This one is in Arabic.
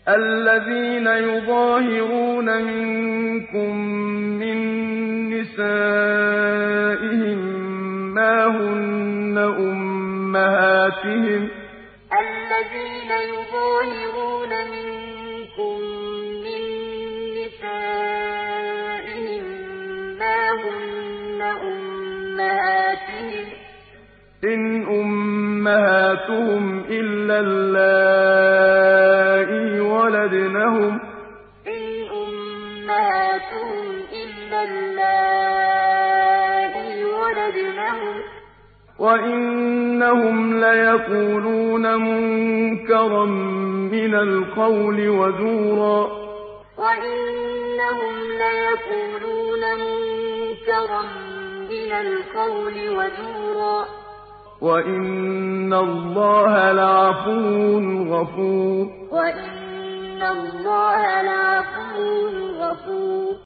الذين يظاهرون منكم من نسائهم ما هن أمهاتهم إن أمهاتهم إلا اللائي ولدنهم وإنهم ليقولون منكرا من القول وزورا وإن الله لعفو غفور